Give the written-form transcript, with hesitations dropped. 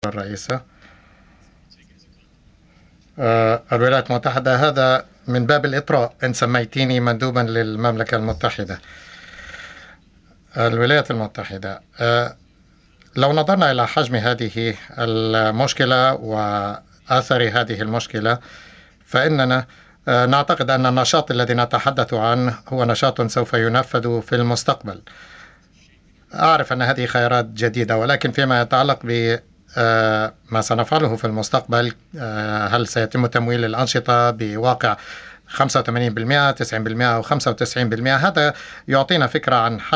الرئيسة. الولايات المتحدة، هذا من باب الإطراء إن سميتيني مندوبا للمملكة المتحدة. الولايات المتحدة، لو نظرنا إلى حجم هذه المشكلة وأثر هذه المشكلة، فإننا نعتقد أن النشاط الذي نتحدث عنه هو نشاط سوف ينفذ في المستقبل. أعرف أن هذه خيارات جديدة، ولكن فيما يتعلق ب ما سنفعله في المستقبل، هل سيتم تمويل الأنشطة بواقع 85%، 90% أو 95%؟ هذا يعطينا فكرة عن